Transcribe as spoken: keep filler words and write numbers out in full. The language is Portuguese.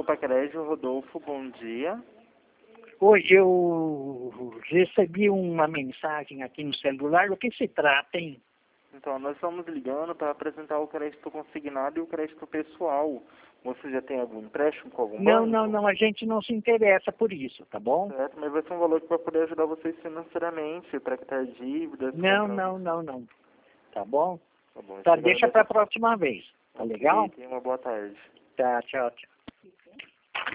Copa Crédito, Rodolfo, bom dia. Hoje eu recebi uma mensagem aqui no celular. Do que se trata, hein? Então, nós estamos ligando para apresentar o crédito consignado e o crédito pessoal. Você já tem algum empréstimo com algum Não, banco? não, não, a gente não se interessa por isso, tá bom? Certo, mas vai ser um valor que vai poder ajudar vocês financeiramente, para quitar dívidas. Não, comprar- não, não, não. Tá bom? Tá bom, Tá, então deixa agora para a próxima vez. Tá legal? tenha uma boa tarde. Tá, tchau, tchau.